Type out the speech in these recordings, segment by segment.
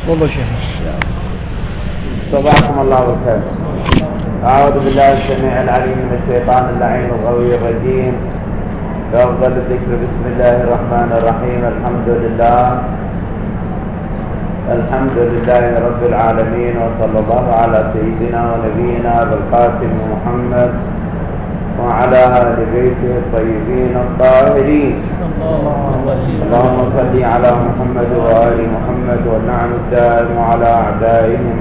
والله شيخ. صباحكم الله بالخير. أعوذ بالله السميع العليم من الشيطان اللعين الغوي الرجيم. بأفضل الذكر بسم الله الرحمن الرحيم. الحمد لله رب العالمين، وصلى الله على سيدنا ونبينا بالقاسم محمد وعلى آل بيته الطيبين الطاهرين. اللهم صل على محمد وآل محمد، والنعم الدائم على أعدائهم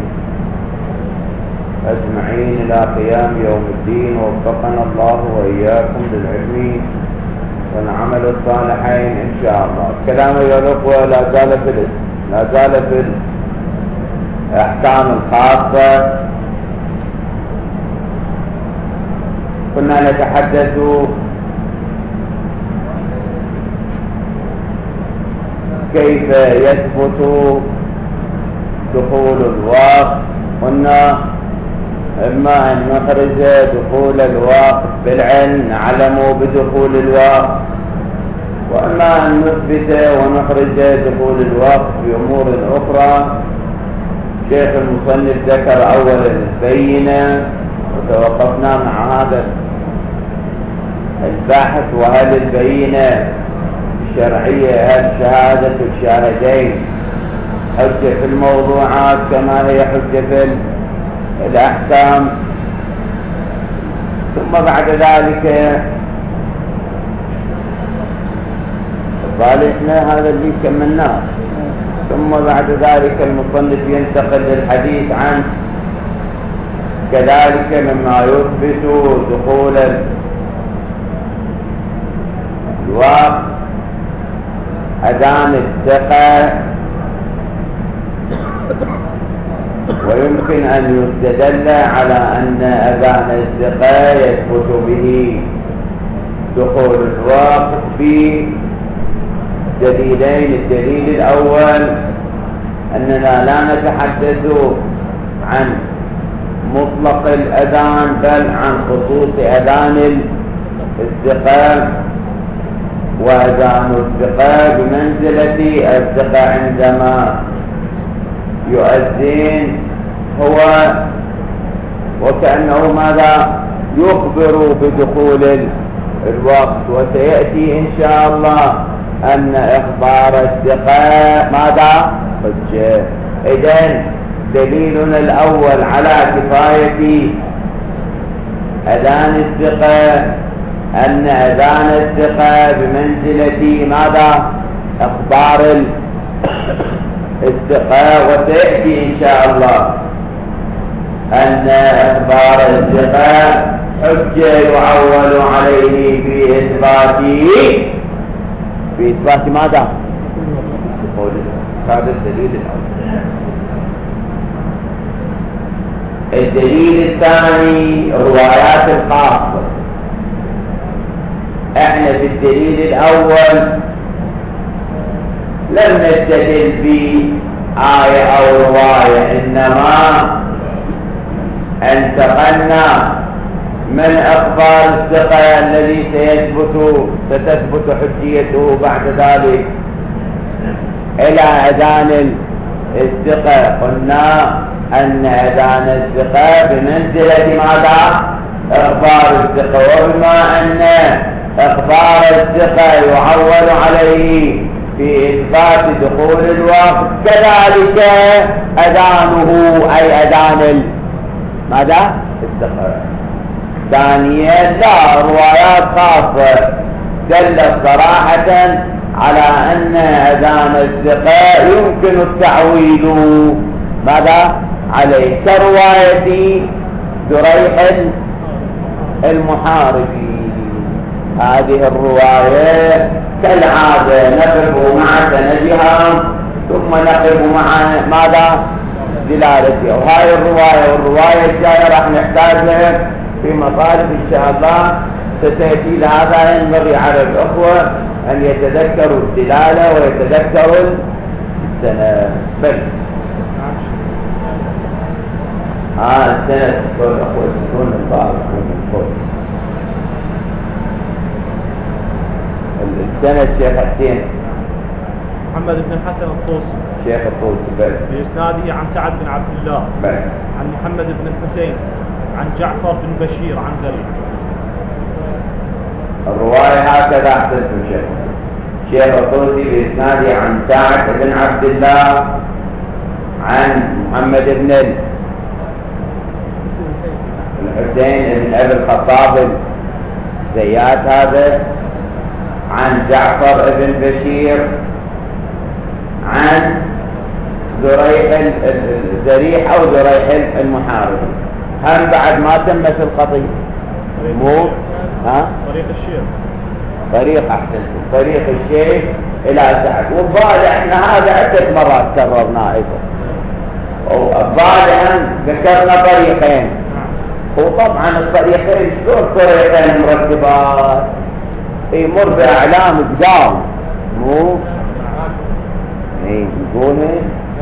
أجمعين إلى قيام يوم الدين. ووفقنا الله وإياكم للعلم والعمل الصالحين إن شاء الله. الكلام أيها الأخوة لا زال في الأحكام الخاصة. كنا نتحدث كيف يثبت دخول الوقت. قلنا إما أن نخرج دخول الوقت بالعلم نعلم بدخول الوقت، وإما أن نثبت ونخرج دخول الوقت بأمور أخرى. شيخ المصنف ذكر أولا البينة، وتوقفنا مع هذا الباحث، وهل البينة الشرعية هل شهادة الشاهدين حجة في الموضوعات كما هي حجة في الأحكام. ثم بعد ذلك احنا هذا اللي كملناه. ثم بعد ذلك المصنف ينتقل للحديث عن كذلك مما يثبت دخول الوقت أذان الثقة، ويمكن أن يستدل على أن أذان الثقة يثبت به دخول الوقت بدليلين. الدليل الأول أننا لا نتحدث عن مطلق الأذان بل عن خصوص أذان الثقة، وأذان الثقة بمنزلة الثقة عندما يؤذن هو وكأنه ماذا يخبر بدخول الوقت. وسيأتي إن شاء الله أن إخبار الثقة ماذا حجة. إذن دليلنا الأول على كفاية أذان الثقة أن أذان الثقة بمنزلة ماذا إخبار الثقة. وسيأتي إن شاء الله أن إخبار الثقة حجة يعول عليه في إثبات ماذا؟ هذا الدليل الأول. الدليل الثاني الروايات الخاصة. احنا في الدليل الأول لم نستدل بآية أو رواية، إنما انتقلنا من أخبار الثقة الذي ستثبت حجيته بعد ذلك إلى أذان الثقة. قلنا أن أذان الثقة بمنزلة ماذا؟ أخبار الثقة. وبما أن أخبار الثقة يعول عليه في إثبات دخول الوقت، كذلك أذانه أي أذان ماذا؟ الثقة. ثانيا لا روايات خاصة دلت صراحة على أن أذان الثقة يمكن التعويل ماذا عليه، كرواية دريح المحاربي. هذه الرواية كالعادة نقف مع سندها ثم نقف مع ماذا دلالتها. وهذه الرواية والرواية الجاية راح نحتاجها في مطالب إن شاء الله ستأتي. لهذا ينبغي على الأخوة أن يتذكروا الدلالة ويتذكروا السند. بل السند كل أخوة سكون البعض من الصوت. السند شيخ حسين محمد بن الحسن الطوسي. شيخ الطوسي بل بإسناده عن سعد بن عبد الله بل عن محمد بن الحسين عن جعفر بن بشير عن ذريع. الرواية هكذا أحسنتم شيخ الطوسي بإسناده عن سعد بن عبد الله عن محمد بن الحسين بن أبي الخطاب زياد هذا عن جعفر بن بشير عن ذريح أو ذريح المحاربي. هم بعد ما تمت القضية مو طريق الشيخ طريق أحسنتم طريق الشيخ إلى سعد. والظاهر احنا هذا عدة مرات كررناه أيضا. والظاهر ذكرنا طريقين. وطبعا الطريقين شلون طريقين مرتبات يمر بأعلام قدام مو نقوله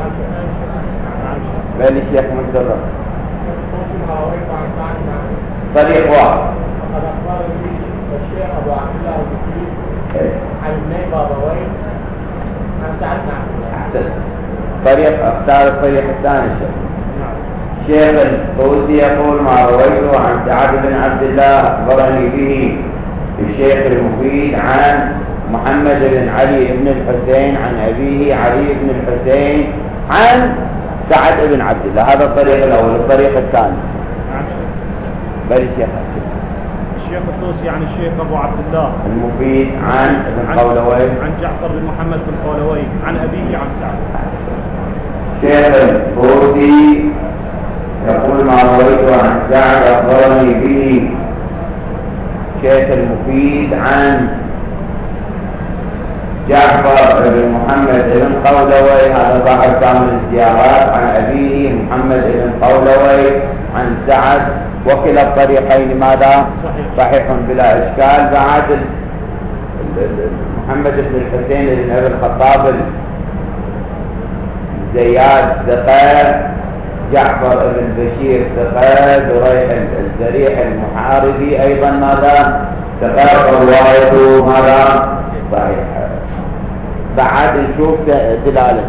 بل الشيخ منتظر طريق واحد. وقد أخبرني الشيخ أبو عبد الله المكي عن ابن بابويه عن سعد بن عبد الله. أحسن طريق اختار الطريق الثاني الشيخ الطوسي يقول ما رويته عن سعد بن عبد الله أخبرني به الشيخ المفيد عن محمد بن علي بن الحسين عن أبيه علي بن الحسين عن سعد بن عبد الله. هذا الطريق الأول. الطريق الثاني بل الشيخ الطوسي عن الشيخ أبو عبد الله المفيد عن ابن قولوي عن جعفر بن محمد بن قولوي عن أبيه عن سعد. شيخ الطوسي يقول ما رويته عن سعد أخبرني به شيخ المفيد عن جعفر بن محمد بن قولوي هذا صاحب كامل الزيارات عن أبيه محمد بن قولوي عن سعد. وكلا الطريقين ماذا؟ صحيح بلا إشكال. بعد محمد بن الحسين بن أبي الخطاب زياد ثقة، جعفر بن بشير ثقة، ذريح المحاربي أيضا ماذا؟ ثقة. روايته ماذا؟ صحيح. بعد نشوف دلالة.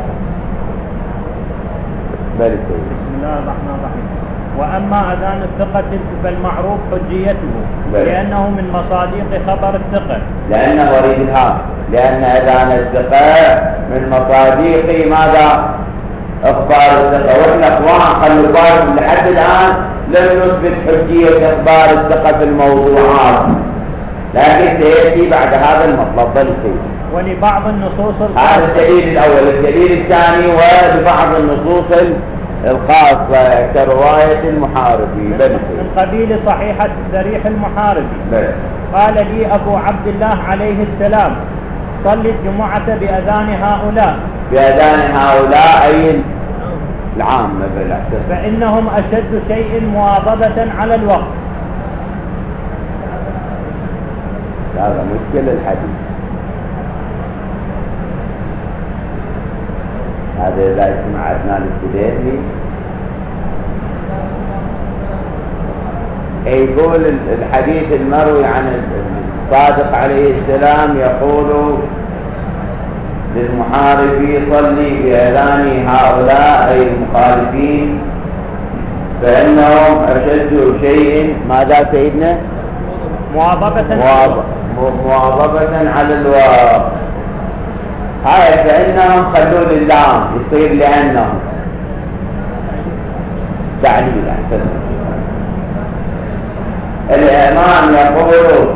بسم الله الرحمن الرحيم. وأما أذان الثقة فالمعروف حجيته لأنه من مصادق خبر الثقة. لأنه وريد الهام لأن أذان الثقة من مصادق ماذا؟ أخبار الثقة. وإحنا أخوان خلوا بالكم لحد الآن لم نثبت حجية أخبار الثقة في الموضوعات، لكن سيأتي بعد هذا المطلب. بل ولبعض النصوص هذا الدليل الأول. الدليل الثاني ولبعض النصوص الخاصة كرواية المحاربي من قبيل صحيحة ذريح المحاربي. قال لي أبو عبد الله عليه السلام صل الجمعة بأذان هؤلاء. بأذان هؤلاء أي العامة فإنهم أشد شيء مواظبة على الوقت. هذا مشكلة الحديث هذا. إذا اسمع عدنان السديري يقول الحديث المروي عن الصادق عليه السلام يقول للمحاربي صلي بأذان هؤلاء أي المخالفين فإنهم أشد شيء ماذا سيدنا؟ مواظبة على الوقت. هاي فإنهم خلوا لله يصير لأنهم تعليل. الإمام يقول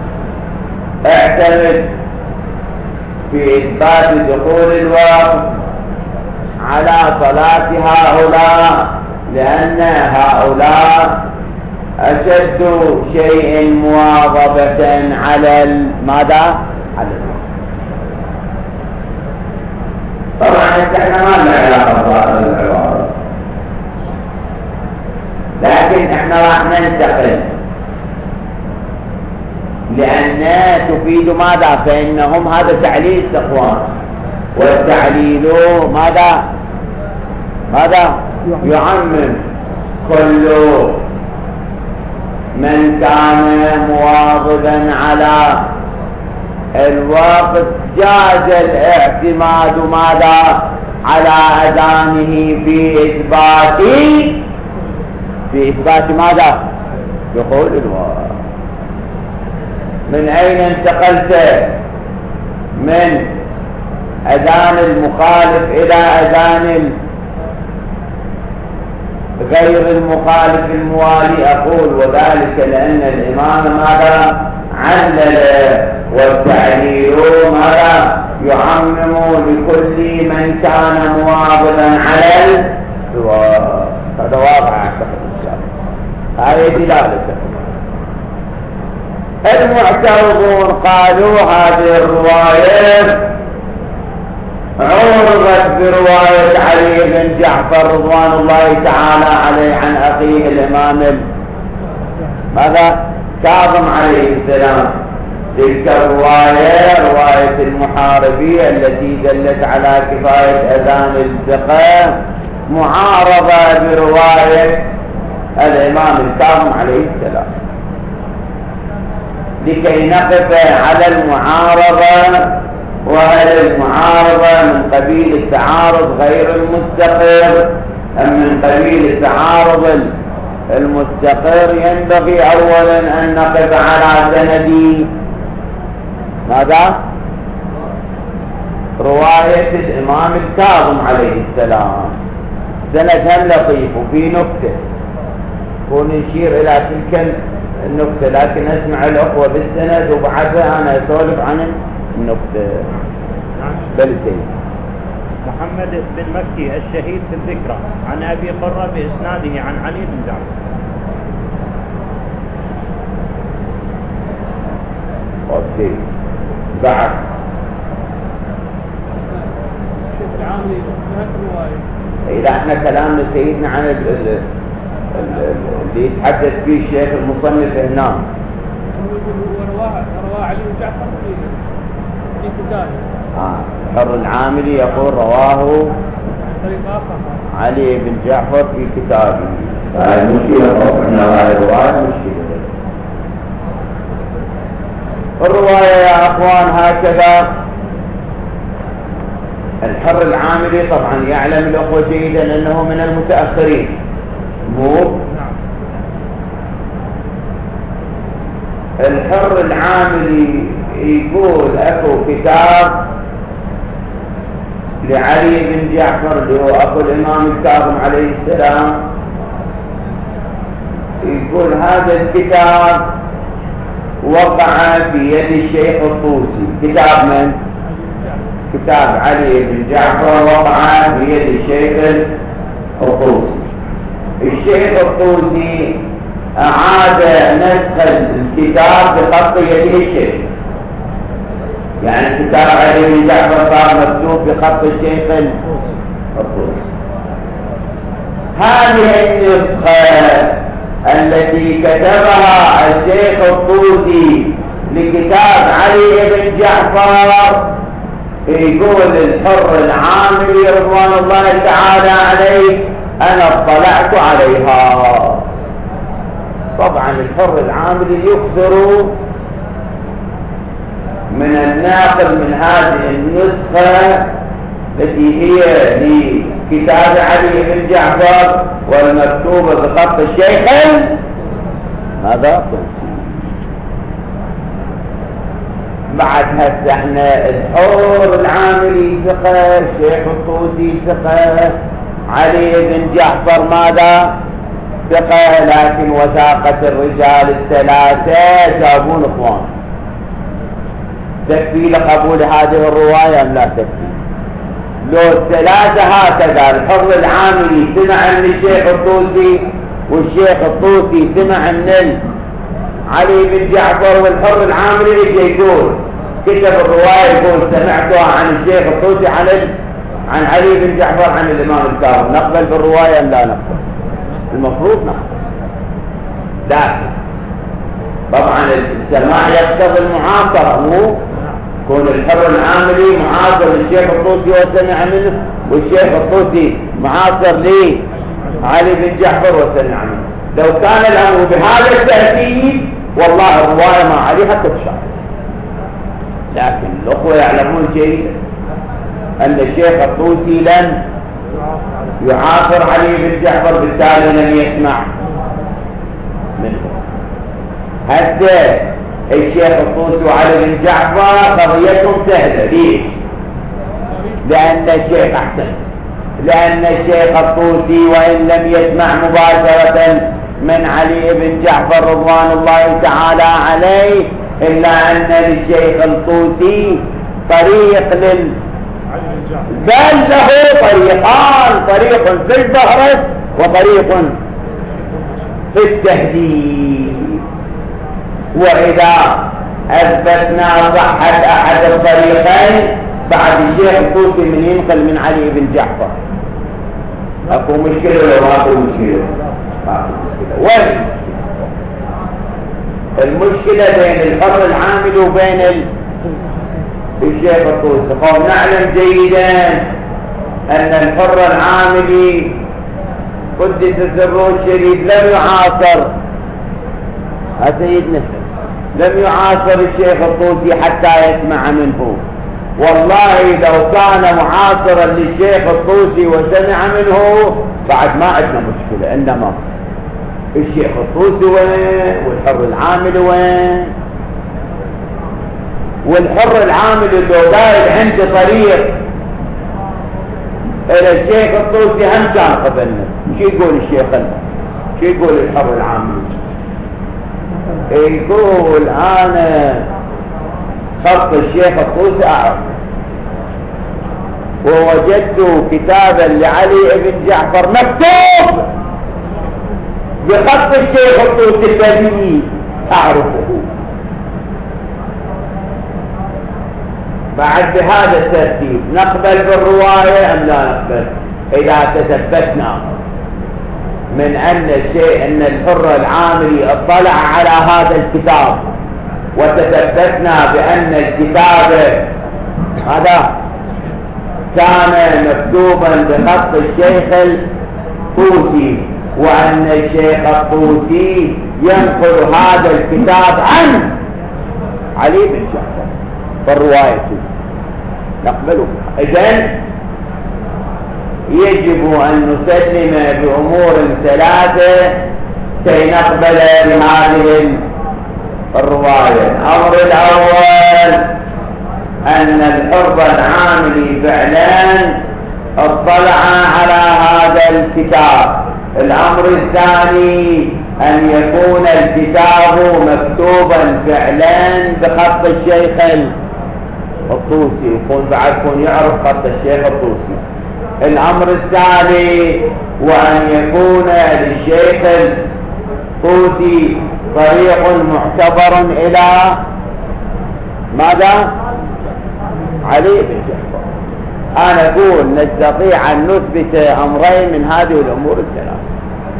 اعتمد في إثبات دخول الوقت على صلاة هؤلاء لأن هؤلاء أشد شيء مواظبة على ماذا؟ على الوقت. طبعا احنا ما لنا علاقة بهذا العبارة، لكن احنا راح ننتقل لأنها تفيد ماذا؟ فإنهم هذا تعليل تقوان، والتعليل ماذا؟ يعمم كل من كان مواظبا على الوقت جاز الاعتماد على أذانه في إثبات ماذا؟ دخول الوقت. من أين انتقلت من أذان المخالف إلى أذان غير المخالف الموالي؟ أقول وذلك لأن الإمام ماذا علل، والتعليل ماذا يعمم لكل من كان مواظبا على الوقت. هذا واضح أعتقد إن شاء الله. هذه دلالته. المعترضون قالوا هذه الرواية عرضت برواية علي بن جعفر رضوان الله تعالى عليه عن أخيه الإمام ماذا؟ كاظم عليه السلام. تلك الرواية رواية المحاربي التي دلت على كفاية أذان الفقه معارضة برواية الإمام الكاظم عليه السلام. لكي نقف على المعارضة، وهل المعارضة من قبيل التعارض غير المستقر أم من قبيل التعارض المستقر، ينبغي أولا أن نقف على سند ماذا؟ رواية الإمام الكاظم عليه السلام. سند هم لطيف وفي نكتة، ونشير إلى تلك النكتة، لكن أسمع الأخوة بالسند وبعدها أنا أسولف عن النكتة. بلتين. محمد بن مكي الشهيد في الذكرى عن أبي قرة بإسناده عن علي بن جعفر. أوكي. بعد إذا احنا كلامنا سيدنا عن اللي يتحدث فيه الشيخ المصنف هنا. رواه علي بن جعفر في كتابه. حر العاملي يقول رواه علي بن جعفر في كتابه. هاي مشكلة، احنا هاي الرواية مشكلة. الرواية يا اخوان هكذا. الحر العاملي طبعا يعلم الاخوة جيدا انه من المتأخرين، مو الحر العاملي يقول اكو كتاب لعلي بن جعفر اللي هو اخو الامام الكاظم عليه السلام. يقول هذا الكتاب وقع في يد الشيخ الطوسي. كتاب من؟ كتاب علي بن جعفر وقع في يد الشيخ الطوسي. الشيخ الطوسي أعاد نسخ الكتاب بخط يده الشيخ، يعني كتاب علي بن جعفر صار مكتوب بخط الشيخ الطوسي. هذه النسخة التي كتبها الشيخ الطوسي لكتاب علي بن جعفر يقول الحر العاملي رضوان الله تعالى عليه أنا اطلعت عليها. طبعا الحر العاملي يكثر من الناقل من هذه النسخة التي هي لكتاب علي بن جعفر والمكتوبة بخط الشيخ ماذا؟ بعد هسه احنا الحر العاملي ثقة، الشيخ الطوسي ثقة، علي بن جعفر ماذا؟ ثقة، لكن وثاقة الرجال الثلاثة جابون اخوان. تكفي لقبول هذه الرواية ام لا تكفي؟ لو الثلاثة هكذا الحر العاملي سمع من الشيخ الطوسي والشيخ الطوسي سمع من علي بن جعفر والحر العاملي ايش يقول؟ كتب الرواية يقول سمعتها عن الشيخ الطوسي عن علي بن جعفر عن الإمام الكاظم. نقبل بالرواية ام لا نقبل؟ المفروض نعم. لكن طبعا السماع يقتضي المعاصرة، مو كون الحر العاملي معاصر للشيخ الطوسي وسمع منه، والشيخ الطوسي معاصر لي علي بن جعفر وسمع منه. لو كان الأمر بهذا التأكيد والله الرواية ما عليها تتشار، لكن الأخوة يعلمون جيدا أن الشيخ الطوسي لم يعاصر علي بن جعفر، بالتالي لم يسمع منه. حتى الشيخ الطوسي وعلي بن جعفر قضيتهم سهلة. ليش؟ لأن الشيخ الطوسي وإن لم يسمع مباشرة من علي بن جعفر رضوان الله تعالى عليه، إلا أن للشيخ الطوسي طريق بل له طريقان، طريق في البهرس وطريق في التهديد. وإذا أثبتنا صحة أحد الطريقين بعد الشيخ الطوسي من ينقل من علي بن جعفر، أكو مشكلة ولا ما أكو مشكلة؟ وين المشكلة؟ بين الحر العامل وبين الشيخ الطوسي. نعلم جيدا أن الحر العاملي قدس سره الشريف لم يعاصر سيدنا، لم يعاصر الشيخ الطوسي حتى يسمع منه. والله لو كان معاصرا للشيخ الطوسي وسمع منه بعد ما عندنا مشكلة، إنما الشيخ الطوسي وين والحر العامل وين؟ والحر العامل اللي داير عنده طريق الى الشيخ الطوسي هم كان قبلنا. شو يقول الشيخ؟ شو يقول الحر العامل؟ يقول انا خط الشيخ الطوسي اعرف، ووجدت كتابا لعلي بن جعفر مكتوب بخط الشيخ الطوسي الذي اعرفه. بعد بهذا الترتيب نقبل بالرواية أم لا نقبل؟ إذا تثبتنا من أن الحر العاملي اطلع على هذا الكتاب، وتثبتنا بأن الكتاب هذا كان مكتوبا بخط الشيخ الطوسي، وأن الشيخ الطوسي ينقل هذا الكتاب عن علي بن جعفر فالرواية نقبله. إذن يجب أن نسلم بأمور ثلاثة كي نقبل بهذه الرواية. الأمر الأول أن الحر العاملي فعلا اطلع على هذا الكتاب. الأمر الثاني أن يكون الكتاب مكتوبا فعلا بخط الشيخ الطوسي، ويكون بعد يعرف خط الشيخ الطوسي. الأمر الثالث وأن يكون للشيخ الطوسي طريق معتبر إلى ماذا؟ علي بن جعفر. أنا أقول نستطيع أن نثبت أمرين من هذه الأمور الثلاثة.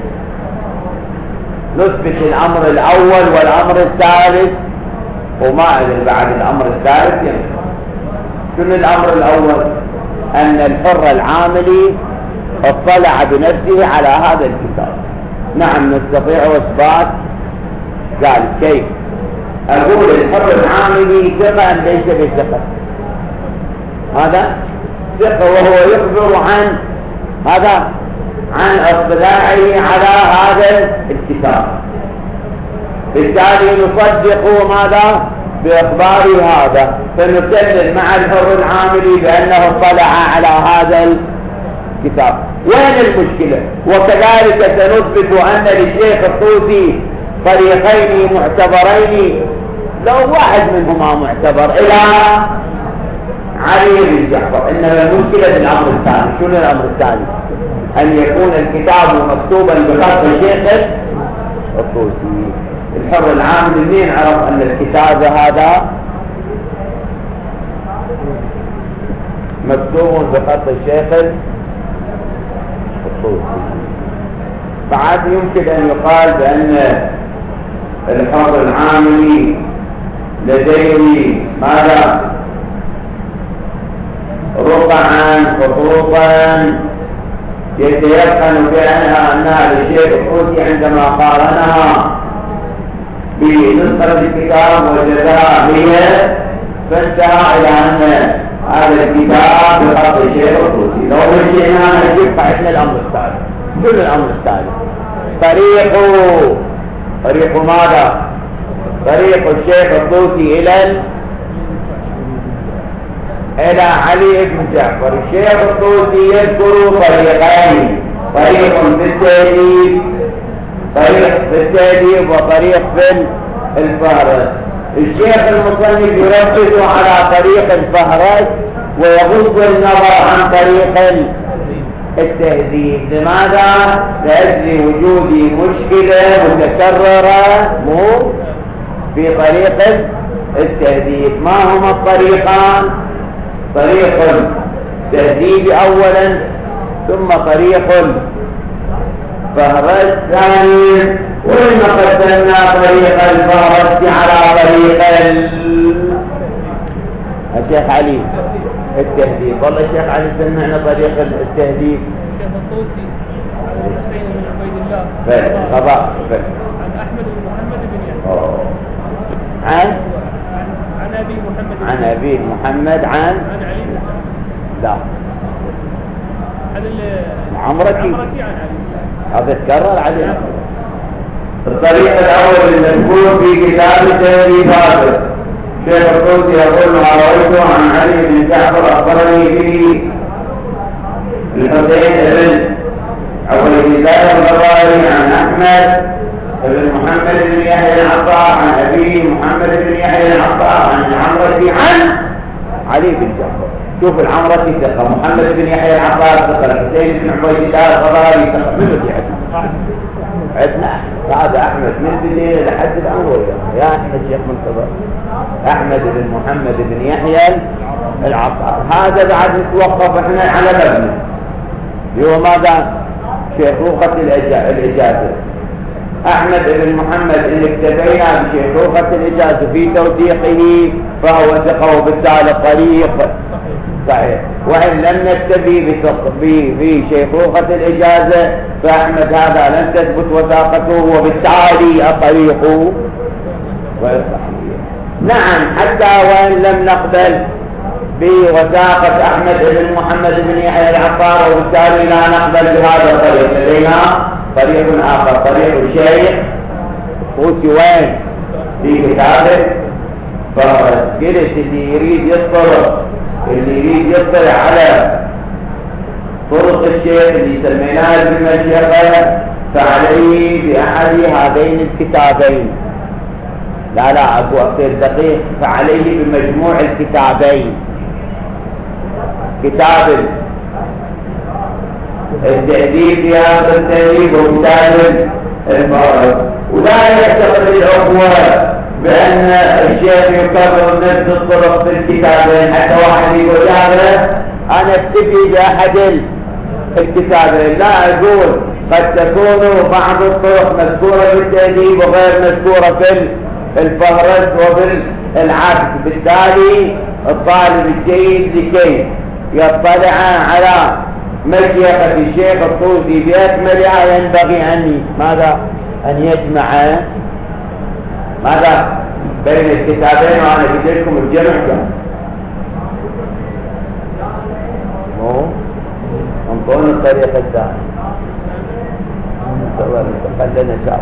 نثبت الأمر الأول والأمر الثالث، وما أدري بعد الأمر الثالث يعني. شنو الأمر الأول؟ أن الحر العاملي اطلع بنفسه على هذا الكتاب. نعم نستطيع إثبات ذلك. كيف؟ أقول الحر العاملي ثقة أم ليس بثقة؟ هذا ثقة، وهو يخبر عن هذا عن اطلاعه على هذا الكتاب، بالتالي نصدق ماذا؟ بإخبار هذا، فنسلم مع الحر العاملي بأنه اطلع على هذا الكتاب. وين المشكلة؟ وكذلك سنثبت أن للشيخ الطوسي طريقين معتبرين، لو واحد منهما معتبر إلى علي بن جعفر. إنما المشكلة في الأمر الثاني. شنو الأمر الثاني؟ أن يكون الكتاب مكتوبا بخط الشيخ الطوسي. الحر العامل منين عرف أن الكتاب هذا مكتوب بخط الشيخ الطوسي؟ بعد يمكن أن يقال بأن الحر العاملي لديه ماذا؟ رقعا خطوطا يتيقن بأنها أنها للشيخ الطوسي، عندما قارنها بنسخة الكتاب وجدها هي، فانتهى إلى أن هذا الكتاب بخط الشيخ الطوسي. لو مشينا نجيب فعلنا الأمر الثالث. شنو الأمر الثالث؟ طريق ماذا؟ طريق الشيخ الطوسي إلى علي بن جعفر. الشيخ الطوسي يذكر طريقين، طريق في التأديب وطريق في الفهرس. الشيخ المصنف يركز على طريق الفهرس ويغض النظر عن طريق التهذيب. لماذا؟ لأجل وجود مشكلة متكررة في طريق التهذيب. ما هما الطريقان؟ طريق التهذيب أولا، ثم طريق الفهرس ثانيا. وإن قدمنا طريق الفهرس على طريق الشيخ علي التهذيب. والله الشيخ علي سمعنا طريق التهذيب. الشيخ الطوسي عن حسين بن عبيد الله قضاء عن أحمد بن محمد بن يحيى عن أبي محمد عن علي. لا هذا العمركي عن علي. هذا تكرر عليه. الطريق الأول المذكور في كتاب التهذيبات. الشيخ الطوسي يقول: ما رويته عن علي بن جعفر أخبرني به الحسين بن عبيد الله الغراري عن أحمد بن محمد بن يحيى العطاء عن أبيه محمد بن يحيى العطاء عن العمركي عن علي بن جعفر. شوف العمركي ثقة، محمد بن يحيى العطاء ثقة، الحسين بن عبيد الله الغراري ثقة. من بدي عندنا هذا أحمد من بدي لحد الأمر يا أحمد شيخ منتظر. أحمد بن محمد بن يحيى العطاء. هذا بعد نتوقف احنا على مبنى هو ماذا؟ شيخوخة الإجازة. أحمد بن محمد اللي اكتفينا بشيخوخة الإجازة في توثيقه فهو ثقة وبالتالي الطريق صحيح. وإن لم نكتفي بشيخوخة الإجازة فأحمد هذا لم تثبت وثاقته وبالتالي الطريق غير صحيح. نعم، حتى وإن لم نقبل بوثاقة أحمد بن محمد بن يحيى العطار وبالتالي لا نقبل بهذا الطريق. لدينا طريق آخر، طريق الشيخ طوسي وين؟ في كتابه فقلت اللي يريد يطلع على طرق الشيخ اللي سميناها بالمشيخة فعليه بأحد هذين الكتابين. لا أبو أصير دقيق، فعليه بمجموع الكتابين، كتاب التأديب في هذا التأديب وكتاب الفهرس. ولا يعتقد الأخوة بأن الشيخ يكرر نفس الطرق في الكتابين. حتى واحد يقول هذا أنا اكتفي بأحد الكتابين، لا أقول قد تكون بعض الطرق مذكورة في التأديب وغير مذكورة في الفهرس وبالعكس. بالتالي الطالب الجيد لكي يطلع على مشيخة الشيخ الطوسي بأكملها ينبغي أن يجمع ماذا بين الكتابين. وأنا قلت لكم الجمع كان انطون الطريق الثاني خلنا شعب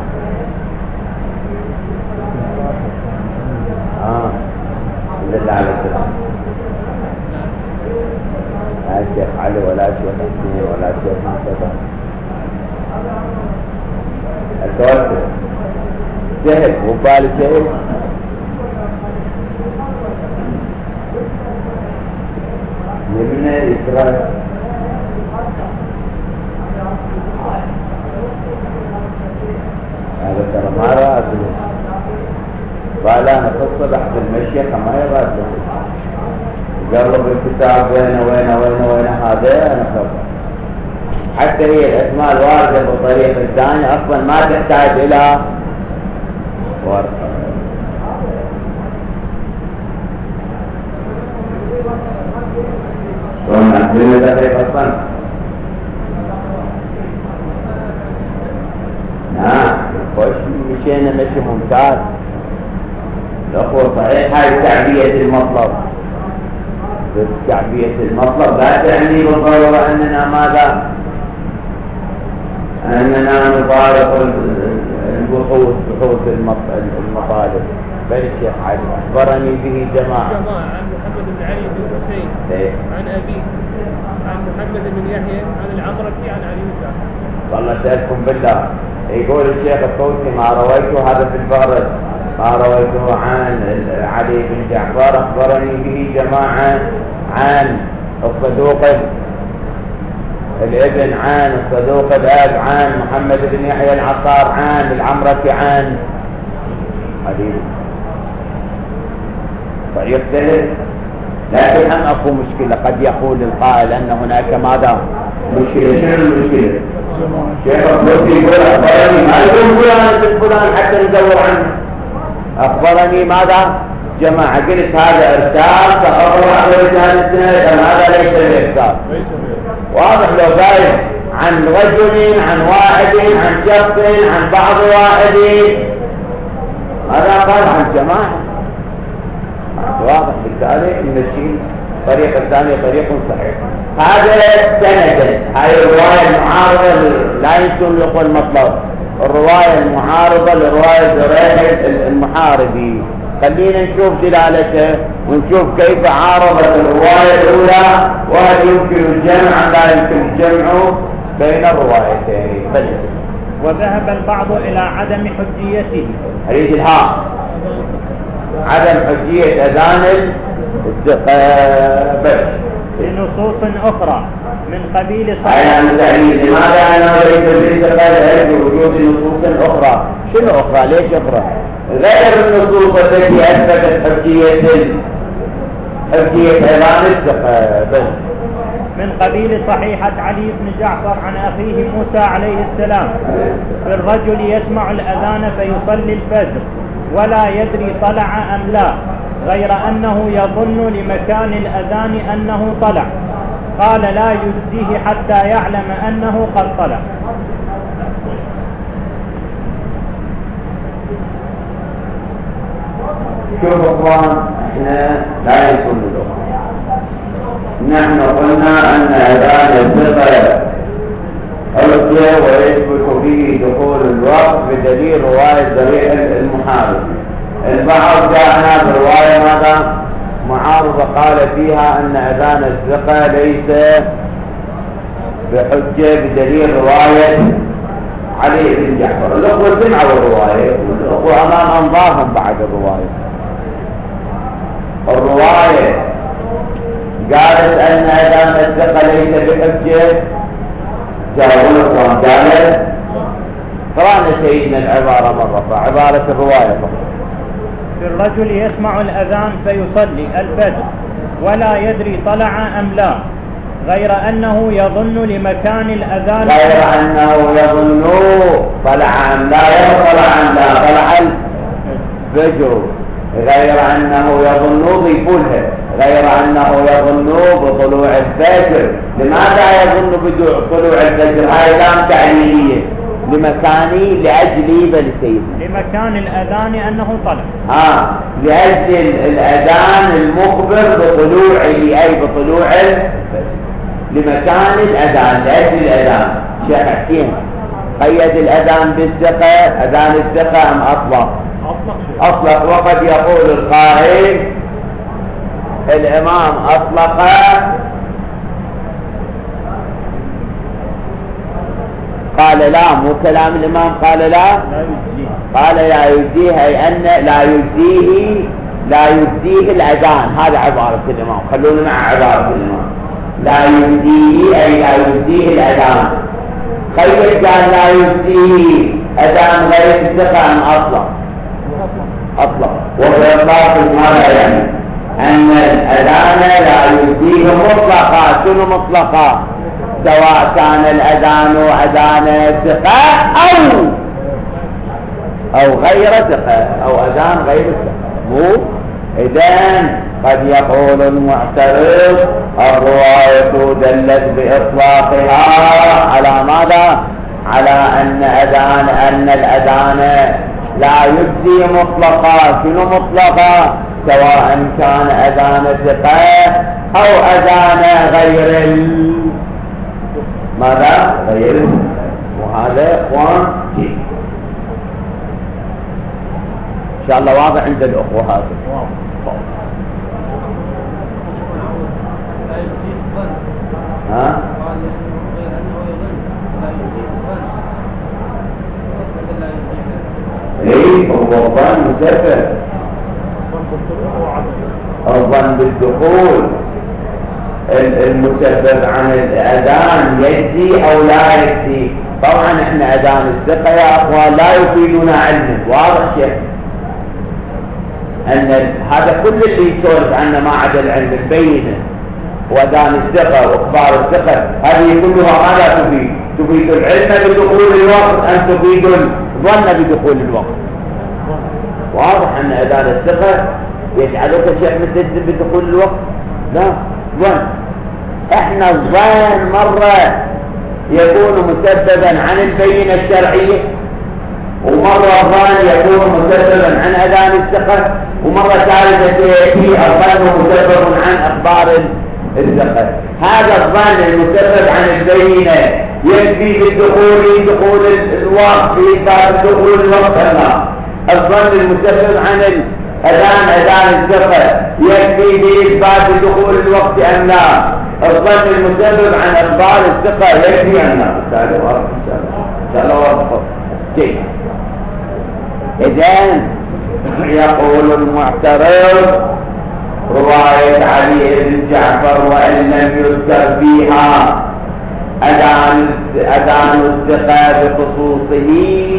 لله على السلام. لا شيخ علي ولا شيخ حسين ولا شيخ منتظر. السؤال سهل وبالي سهل. يمنى إسراء هذا ترى ما رأى قال أنا قصة أحد المشيخة ما يراد قرب الكتاب وين هذا أنا خبر. حتى هي الأسماء الواردة بالطريق الثاني أصلا ما تحتاج إلى ورقة. شلون نحن دقيقة أصلا؟ نعم خوش مشينا مشي ممتاز. الأخوة صحيح هاي تعبية المطلب بس شعبية المطلب لا تعني بالضرورة أننا ماذا؟ أننا نطالب بحوث المطالب. بل الشيخ علي أخبرني به جماعة عن محمد بن علي بن حسين عن أبيه عن محمد بن يحيى عن العمركي عن علي بن جعفر. والله سألكم بالله. يقول الشيخ الطوسي ما رويته هذا في الفهرس، ما رويته عن علي بن جعفر أخبرني به جماعة عن الصدوق الابن عن الصدوق الأب عن محمد بن يحيى العطار عن العمركي عن علي. طريق سهل، لكن هم اكو مشكلة. قد يقول القائل ان هناك ماذا مشكلة. شنو المشكلة؟ شيخ الطوسي يقول اخبرني، ما يقول فلان حتى ندور عنه. اخبرني ماذا؟ جماعة. قلت هذا ارسال فاخبر عن رجال السنة، هذا ليس بارسال. واضح. لو قال عن رجل عن واحد عن شخص عن بعض واحد، هذا قال عن جماعة. واضح. بالتالي نمشي الطريقة الثانية طريق صحيح. هذا سندا. هذه الرواية المعارضة لا يمكن يقول المطلب. الرواية المعارضة لرواية زريح المحاربي. خلينا نشوف دلالته ونشوف كيف عارضت الرواية الأولى، وهل يمكن الجمع أم لا يمكن الجمع بين الروايتين. وذهب البعض إلى عدم حجيته. أريد الهاء. عدم حجية أذان الزقابة لنصوص أخرى من قبيل صحيح. لماذا أنه ليس بالزقابة بوجود نصوص أخرى؟ شنو أخرى؟ ليش أخرى؟ غير النصوص التي أثبتت حجية أذان الزقابة من قبيل صحيحة علي بن جعفر عن أخيه موسى عليه السلام في الرجل يسمع الأذان فيصلي الفجر ولا يدري طلع أم لا، غير أنه يظن لمكان الأذان أنه طلع. قال لا يجزيه حتى يعلم أنه قد طلع. شوف اخوان، احنا لا يكون له. نحن قلنا ان اذان الثقة حجة ويثبت به دخول الوقت بدليل رواية زريح المحاربي. البعض جاءنا برواية ماذا معارضة قال فيها ان اذان الثقة ليس بحجة بدليل رواية علي بن جعفر. الاخوة سمعوا الرواية والاخوة امام انظارهم بعد الرواية قالت ان اذان الثقة ليس بحجة. جاوبوا الاخوان قالت قرأنا سيدنا العبارة مرة، فعبارة الرواية فقط. في الرجل يسمع الأذان فيصلي الفجر ولا يدري طلع أم لا، غير أنه يظن لمكان الأذان غير أنه يظن طلع أم لا، طلع أم لا، طلع الفجر. غير أنه يظن ضيفولها، غير أنه يظن بطلوع الفجر. لماذا يظن بطلوع الفجر؟ هاي لام تعليلية لمكاني لأجل بل سيدنا لمكان الأذان أنه طلع. لأجل الأذان المخبر بطلوع أي بطلوع الفجر، لمكان الأذان لأجل الأذان. شيخ حسين قيد الأذان بالثقة، أذان الثقة أم أطلق. وقد يقول القائل الإمام أطلق قال لا، مو كلام الإمام قال لا قال لا يجزيه، أي أن لا يجزيه الأذان. هذا عبارة الإمام، خلونا مع عبارة الإمام. لا يجزيه أي لا يجزيه الأذان. خير قال لا يجزيه أذان غير الثقة أم أطلق. وفي إطلاق ماذا يعني؟ أن الأذان لا يجزيه مطلقا. شنو مطلقا؟ سواء كان الأذان أذان ثقة أو غير ثقة، أو أذان غير ثقة. إذن قد يقول المعترض الرواية دلت بإطلاقها على ماذا؟ على أن الأذان لا يجزي مطلقا. شنو مطلقا؟ سواء كان أذان ثقة أو أذان غير ماذا؟ غير. وهذا إخوان إن شاء الله واضح عند الأخوة هذا. ها؟ ايه هو الظن مسبب، الظن بالدخول المسبب عن الأذان يجزي أو لا يجزي. طبعا احنا أذان الثقة يا أخوان لا يفيدنا علما، واضح شيء أن هذا كل اللي يسولف عنه ما عدا العلم البينة وأذان الثقة وأخبار الثقة هذه كلها ماذا تفيد؟ تفيد العلم بدخول الوقت أم تفيد الظن بدخول الوقت؟ واضح أن أذان الثقة يجعلك شيخ متجزم بدخول الوقت؟ لا، ظن. احنا الظن مرة يكون مسببا عن البينة الشرعية، ومرة الظن يكون مسببا عن أذان الثقة، ومرة ثالثة يأتي الظن مسبب عن أخبار الثقة. هذا الظن المسبب عن البينة يكفي بالدخول دخول الوقت بإثبات دخول الوقت لا. الظن المسبب عن أذان الثقة يكفي بإثبات دخول الوقت أم لا. الظن المسبب عن أخبار الثقة يكفي أم لا. إن شاء الله واضح. إذن يقول المعترض رواية علي بن جعفر وإن لم يذكر فيها أذان الثقة بخصوصه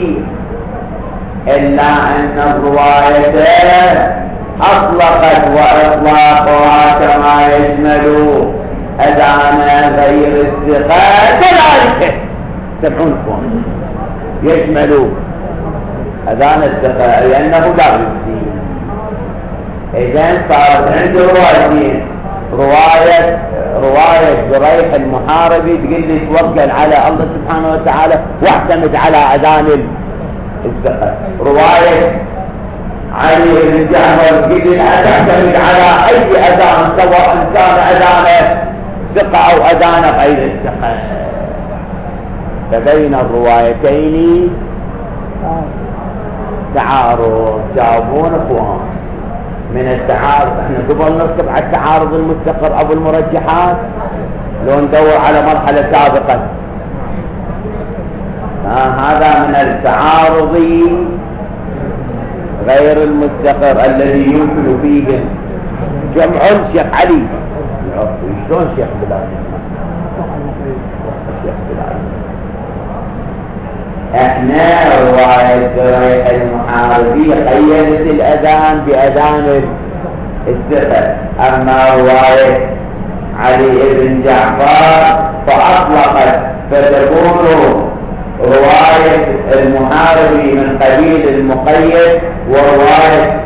إلا أن الرواية أطلقت وإطلاقها كما يشمل أذان غير الثقة كذلك. سمعون أخوان، يشمل أذان الثقة لأنه لا يجزي. إذن صارت عنده روايتين، رواية جريح المحاربي تقول لي توكل على الله سبحانه وتعالى واعتمد على أذان الثقة. رواية علي بن جعفر تقول لي لا تعتمد على أي أذان سواء كان أذان ثقة أو أذان غير الثقة. فبين الروايتين تعارض. جاوبون اخوان من التعارض. احنا قبل نركب على التعارض المستقر ابو المرجحات لو ندور على مرحلة سابقة. هذا من التعارض غير المستقر الذي يمكن فيه جمع الشيخ علي. شلون شيخ بلال؟ الشيخ بلال احنا رواية جريح المحاربي قيدت الأذان بأذان الثقة، أما رواية علي بن جعفر فأطلقت، فتكون رواية المحاربي من قبيل المقيد ورواية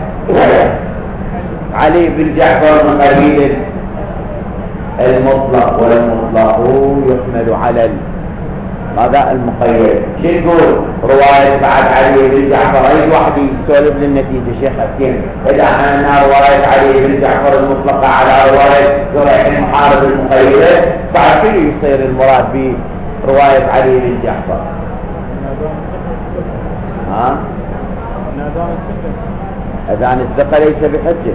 علي بن جعفر من قبيل المطلق، والمطلق يحمل على هذا المقيد. شو يقول رواية بعد علي بن جعفر؟ أي واحد يسولف للنتيجة شيخ حسين إذا أن رواية علي بن جعفر المطلقة على رواية جريح المحارب المقيدة فكيف يصير المراد برواية علي بن جعفر؟ أذان الثقة ليس بحجة.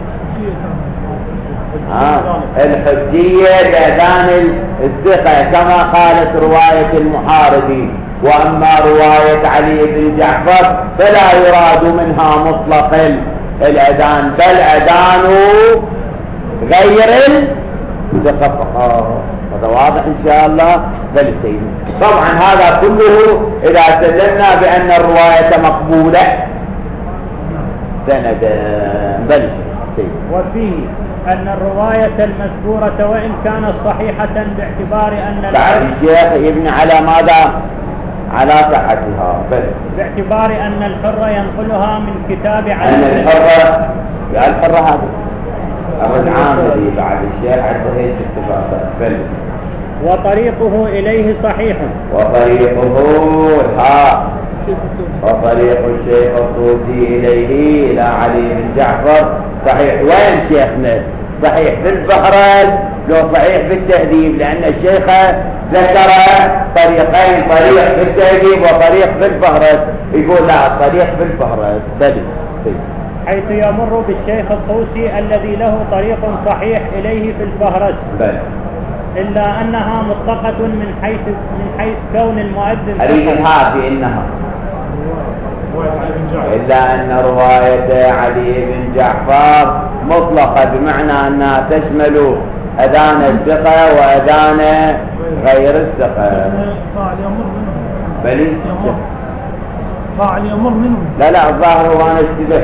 الحجية بأذان الثقة كما قالت رواية المحاربي. وأما رواية علي بن جعفر فلا يراد منها مطلق الأذان بل أذان غير الثقة. هذا واضح إن شاء الله. بل سيدي طبعا هذا كله إذا سلمنا بأن الرواية مقبولة سندا. بل سيدي وفيه أن الرواية المذكورة وإن كانت صحيحة باعتبار أن بعد الشيخ يبني على ماذا؟ على صحتها. بل باعتبار أن الحر ينقلها من كتاب علي أن الحر يا الحر هذا العاملي بعد الشيخ عنده هيك اتفاقات. بل وطريقه إليه صحيح. وطريقه وطريق الشيخ الطوسي إليه إلى علي بن جعفر صحيح. وين شيخنا؟ صحيح في البهرج لو صحيح في التهذيب؟ لأن الشيخ ذكر طريقين، طريق في التهذيب وطريق في البهرج. يقول لا، الطريق في البهرج بدل حيث يمر بالشيخ الطوسي الذي له طريق صحيح إليه في البهرج بل. إلا أنها مطلقة من حيث كون المؤذن أريد الهافي إنها إلا أن رواية علي بن جعفر مطلقة، بمعنى أنها تشمل أذان الثقة وأذان غير الثقة. بل فاعل يمر منهم. لا الظاهر هو أنا اشتبه.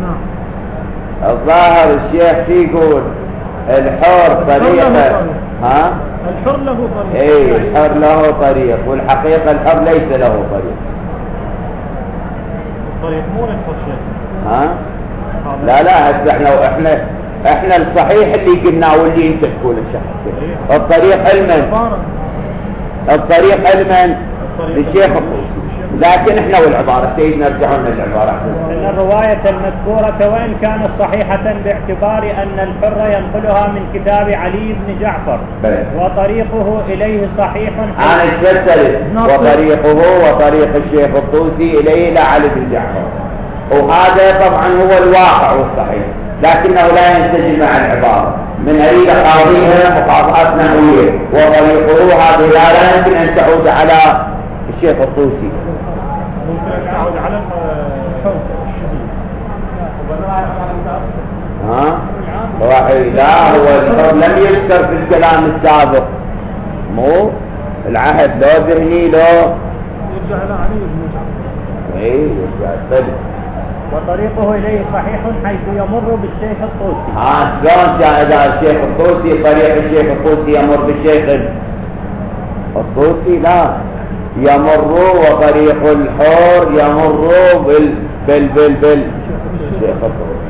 الظاهر الشيخ يقول الحر طريقة. ها؟ الحر له طريق. ايه الحر له طريق، والحقيقة الحر ليس له طريق. طريق مو الحر شيخ. ها؟ لا احنا الصحيح اللي قلناه واللي انت تقول الشخص. الطريق علما. الطريق علما للشيخ الطوسي، لكن احنا والعبارة سيدنا ارجعون للعبارة. إن الرواية المذكورة وإن كانت صحيحة باعتبار أن الحر ينقلها من كتاب علي بن جعفر وطريقه إليه صحيح. أنا اشتريت وطريقه وطريق الشيخ الطوسي إليه إلى علي بن جعفر، وهذا طبعا هو الواقع والصحيح، لكنه لا ينسجم مع العبارة. من أريد قاضيها مقاطعات نحوية وطريقه هذه لا يمكن أن تعود على الشيخ الطوسي. ممكن أن تعود على الحر الشديد. لا هو الحر لم يذكر في الكلام السابق، مو العهد لو ذهني لو يرجع إلى علي بن جعفر. ايه يرجع. وطريقه إليه صحيح حيث يمر بالشيخ الطوسي. شلون كان الشيخ الطوسي طريق الشيخ الطوسي يمر بالشيخ الطوسي؟ لا، يمر وطريق الحر يمر بال الشيخ الطوسي.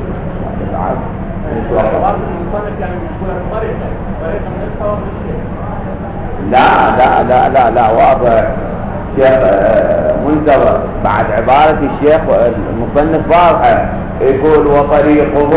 لا واضح شيخ منتظر بعد عبارة الشيخ المصنف واضحة، يقول وطريقه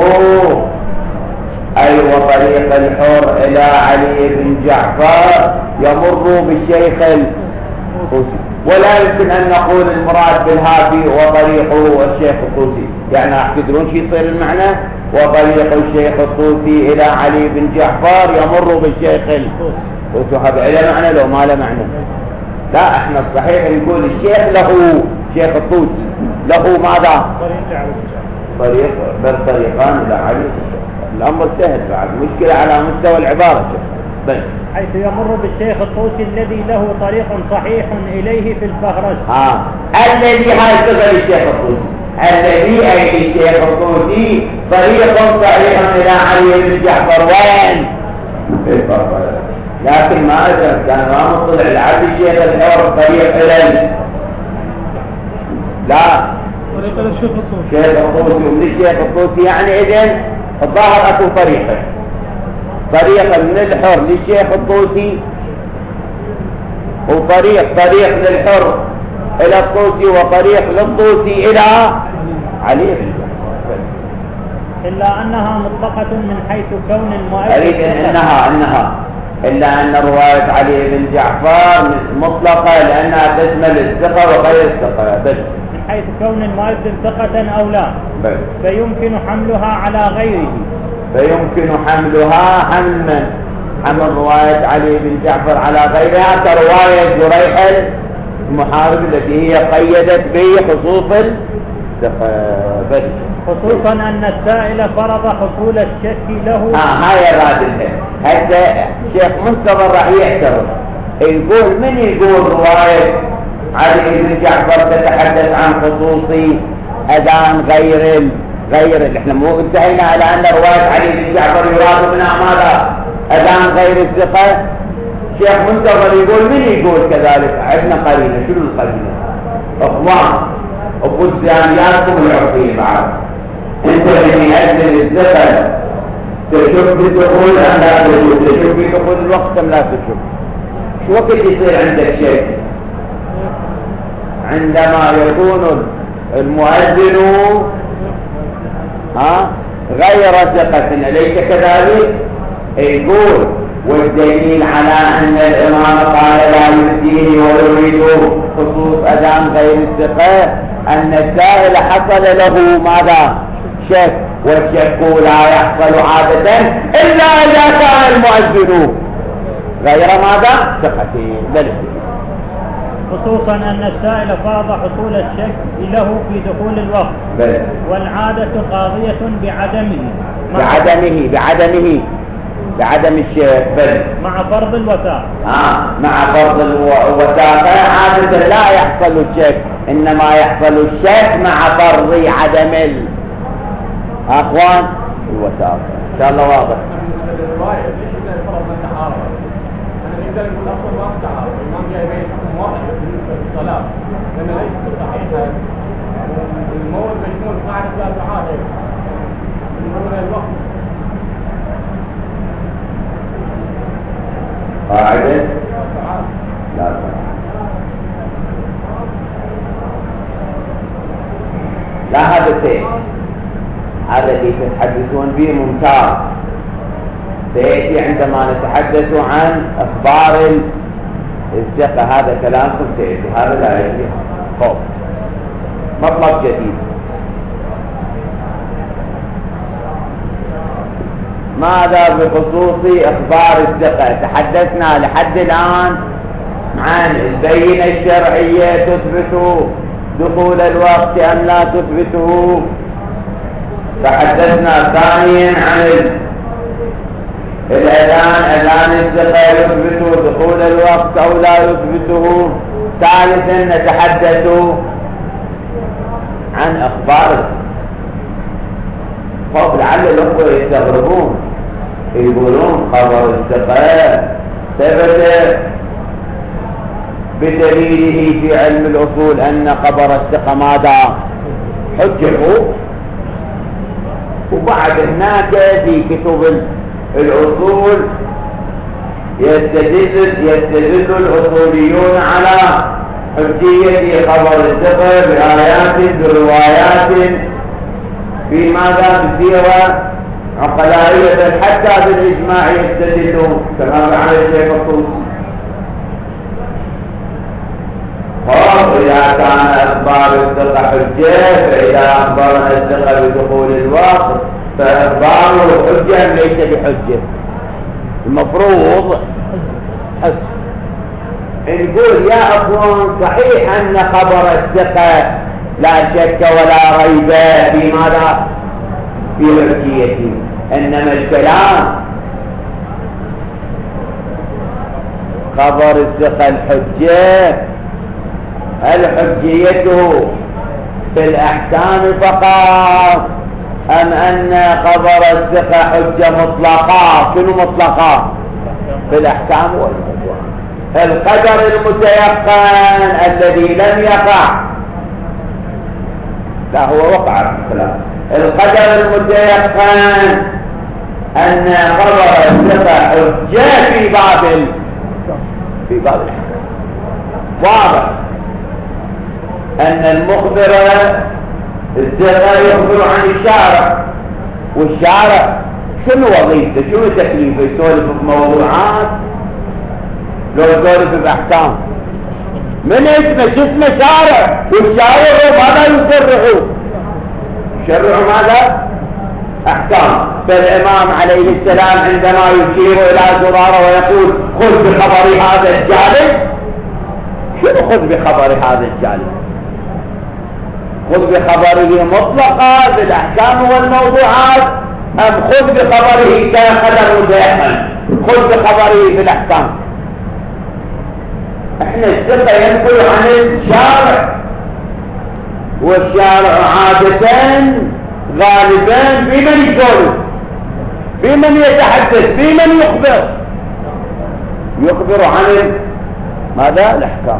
أي وطريق الحر إلى علي بن جعفر يمر بالشيخ الطوسي، ولا يمكن أن نقول المراد بالهادي وطريقه الشيخ الطوسي. يعني تدرون شو يصير المعنى؟ وطريق الشيخ الطوسي إلى علي بن جعفر يمر بالشيخ الطوسي. هذا له معنى لو ما له معنى؟ لا، احنا الصحيح نقول الشيخ له شيخ الطوسي له ماذا؟ طريق بل طريقان إلى علي. الأمر سهل، بعد مشكلة على مستوى العبارة. حيث يمر بالشيخ الطوسي الذي له طريق صحيح إليه في البهرج. الذي هاي صفة الشيخ الطوسي، الذي أي الشيخ الطوسي طريق صحيح إلى علي بن جعفر. وين؟ في البهرج. لكن ما أدرك كان ما مطلع العبد الشيخ الحر طريق إليه. لا، طريق الشيخ الطوسي. شيخ الطوسي ومن الشيخ الطوسي، يعني إذن الظاهر أكو طريقة من الحر للشيخ الطوسي، وطريق من الحر إلى الطوسي، وطريق للطوسي إلى علي بن جعفر. إلا أنها مطلقة من حيث كون المؤلف. أريد إنها إلا أن رواية علي بن جعفر مطلقة لأنها تشمل الثقة وغير الثقة بس، من حيث كون المؤذن ثقة أو لا بس. فيمكن حملها على غيره. فيمكن حملها حمل رواية علي بن جعفر على غيرها، كرواية جريح المحارب التي هي قيدت به خصوص الثقة بس، خصوصا أن السائل فرض حصول الشك له. هاي رادلها. هذا الشيخ منتظر راح يعترض، يقول من يقول رواية علي بن جعفر تتحدث عن خصوصي أذان غير احنا مو انتهينا على أن رواية علي بن جعفر يراد منها ماذا؟ أذان غير الثقة. الشيخ منتظر يقول من يقول كذلك؟ عندنا قرينة. شنو القرينة؟ اخوان وقدسانياتكم العرفية بعد. انت اللي أجل الثقة تشوف بالدخول أم لا تشوف؟ تشوف بدخول الوقت أم لا تشوف؟ شو وقت يصير عندك شيء؟ عندما يكون المؤذن غير ثقة، أليس كذلك؟ يقول والدليل على أن الإمام قال لا يؤذيه ويريد خصوص أذان غير الثقة أن السائل حصل له ماذا؟ شك، والشك لا يحصل عادة إلا إذا كان المؤذن غير ماذا؟ ثقتين. بل خصوصا أن السائل فرض حصول الشك له في دخول الوقت، بل والعادة قاضية بعدم الشك، بل مع فرض الوثاق. مع فرض الوثاقة عادة لا يحصل الشك، إنما يحصل الشك مع فرض عدم أخوان الوثاقة. إن شاء الله واضح. نقدر نقول اصلا ما تعارض، الامام جاي بين حكم واحد بالنسبه للصلاه لان ليست صحيحه، والموت مشمول قاعده لا تعارض من الوقت. قاعده لا تعارض. لا هذا شيء، هذا اللي تتحدثون به ممتاز، سيأتي عندما نتحدث عن أخبار الثقة، هذا كلامكم سيأتي، هذا لا يأتي خوف مطلب جديد. ماذا بخصوص أخبار الثقة؟ تحدثنا لحد الآن عن البينة الشرعية تثبت دخول الوقت أم لا تثبته، تحدثنا ثانيا عن الأذان، أذان الثقة يثبت دخول الوقت أو لا يثبته. ثالثا نتحدث عن أخبار خوف، لعل الأخوة يستغربون يقولون خبر الثقة ثبت بدليله في علم الأصول أن خبر الثقة ماذا؟ حجه. وبعد هناك في كتب الأصول يستدل الأصوليون على حجية خبر الثقة بآيات بروايات في ماذا؟ بسيرة عقلائية، حتى بالإجماع يستدلون كما فعل الشيخ الطوسي. إذا كان أخبار الثقة حجة، فإذا أخبرنا الثقة بدخول الوقت فإخباره حجة ليس بحجة، المفروض حجة. نقول يا أخوان صحيح أن خبر الثقة لا شك ولا ريب في ماذا؟ في حجيته، إنما الكلام خبر الثقة الحجة هل حجيته في الأحكام فقط أم أن خبر الثقة حجة مطلقة؟ شنو مطلقة؟ في الأحكام والموضوع. القدر المتيقن الذي لم يقع، لا هو وقع الكلام، القدر المتيقن أن خبر الثقة حجة في باب الأحكام. واضح أن المخبر الثقة يخبر عن الشارع، والشارع شنو وظيفته؟ شنو تكليفه؟ يسولف بموضوعات لو يسولف بأحكام؟ من اسمه شارع، والشارع ماذا يشرع ماذا؟ أحكام. فالإمام عليه السلام عندما يشير إلى زرارة ويقول خذ بخبر هذا الجالس، شنو خذ بخبر هذا الجالس؟ خذ بخبره مطلقا بالأحكام والموضوعات، أم خذ بخبره كقدر متيقن؟ خذ بخبره بالأحكام. احنا الثقة ينقل عن الشارع، والشارع عادة غالبا بمن يسولف، بمن يتحدث، بمن يخبر عن ماذا؟ الأحكام.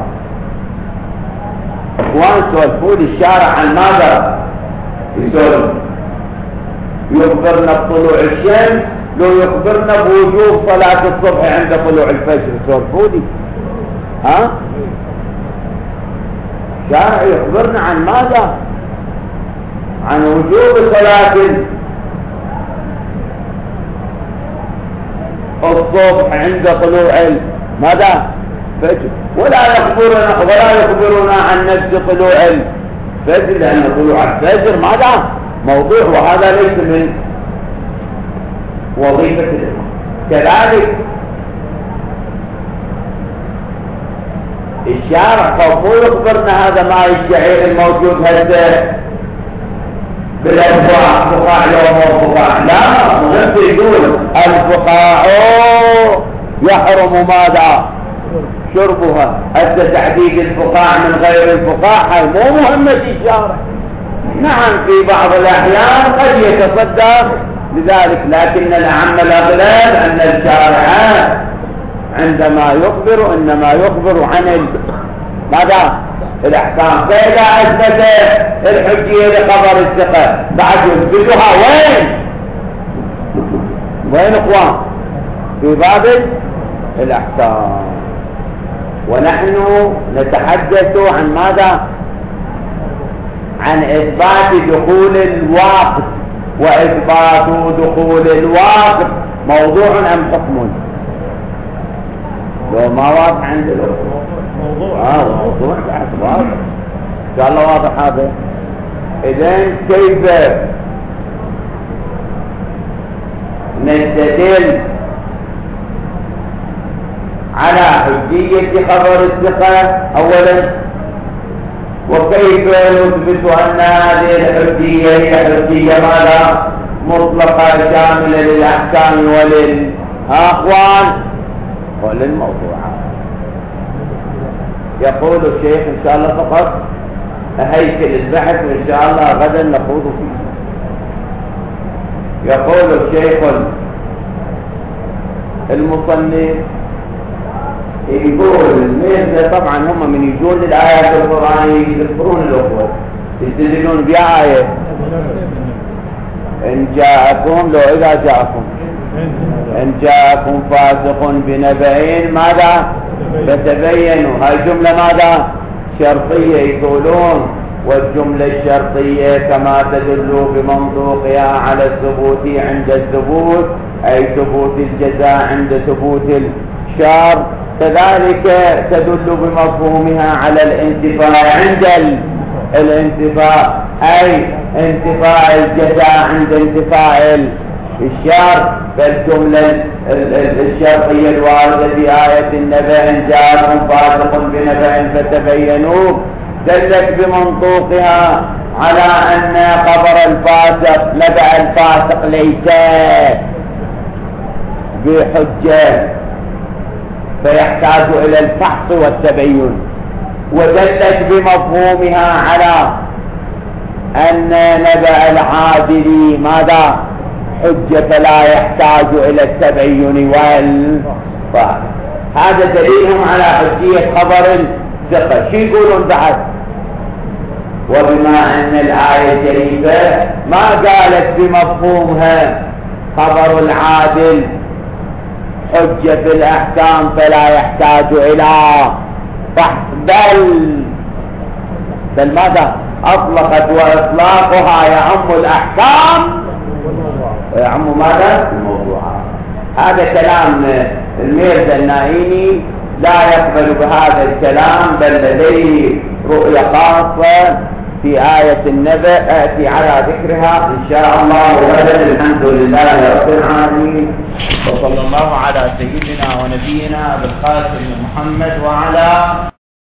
اخوان سولفوا لي الشارع عن ماذا يسولف؟ يخبرنا بطلوع الشمس، لو يخبرنا بوجوب صلاة الصبح عند طلوع الفجر، سولفوا لي. الشارع يخبرنا عن ماذا؟ عن وجوب صلاة الصبح عند طلوع ماذا؟ فجر. ولا يخبرنا عن نفس طلوع الفجر، لأن طلوع الفجر ماذا؟ موضوع، وهذا ليس من وظيفة الإمام. كذلك الشارع فهو يخبرنا هذا ما الشعير الموجود هذا بالأنواع، فقاع يوم وفقاع، لا، مهم يقول الفقاع يحرم ماذا؟ شربها. هذا تحديد الفقاع من غير الفقاع هاي مو مهمة الشارع. نعم في بعض الأحيان قد يتصدق لذلك، لكن الأعم الأغلب أن الشارع عندما يخبر إنما يخبر عن ماذا؟ الأحكام. فإذا أثبت الحجية لخبر الثقة بعد يثبتها وين إخوان؟ في باب الأحكام. ونحن نتحدث عن ماذا؟ عن إثبات دخول الوقت، وإثبات دخول الوقت موضوع أم حكم؟ لو ما واضح عند الأخوة موضوع بعد واضح إن شاء الله واضح هذا. إذن كيف نستدل على حجية خبر الثقة أولا، وكيف نثبت أن هذه الحجية هي حجية ماذا؟ مطلقة شاملة للأحكام وللأخوان وللموضوعات. يقول الشيخ إن شاء الله فقط هيكل البحث وإن شاء الله غدا نخوض فيه. يقول الشيخ المصنف يقول الميزة طبعا هم من يجون للآيات القرآنية يذكرون الأخوة يستدلون بآية إن جاءكم، لو إذا جاءكم إن جاءكم فاسق بنبأ ماذا؟ فتبينوا. هاي جملة ماذا؟ شرطية يقولون، والجملة الشرطية كما تدل بمنطوقها على الثبوت عند الثبوت، أي ثبوت الجزاء عند ثبوت الشر، كذلك تدل بمفهومها على الانتفاع عند الانتفاع، أي انتفاع الجزاء عند انتفاع الشر. فالجملة الشرطية الواردة في آية النبأ إن جاءكم فاسق بنبأ فتبينوا دلت بمنطوقها على أن خبر الفاسق نبأ الفاسق ليس بحجة، فيحتاج إلى الفحص والتبين. ودلت بمفهومها على أن نبأ العادل ماذا؟ حجة، فلا يحتاج إلى التبين والفحص. هذا دليلهم على حجية خبر الثقة. شو يقولون بعد؟ وبما أن الآية الشريفة ما قالت بمفهومها خبر العادل حجة في الأحكام فلا يحتاج إلى فحص، بل ماذا؟ أطلقت، وإطلاقها يعم الأحكام ويعم ماذا؟ الموضوعات. هذا كلام الميرزا النائيني لا يقبل بهذا الكلام، بل لديه رؤية خاصة في آية النبأ أتي على ذكرها إن شاء الله غدا. الحمد لله رب العالمين، وصلى الله على سيدنا ونبينا بالقاسم محمد وعلى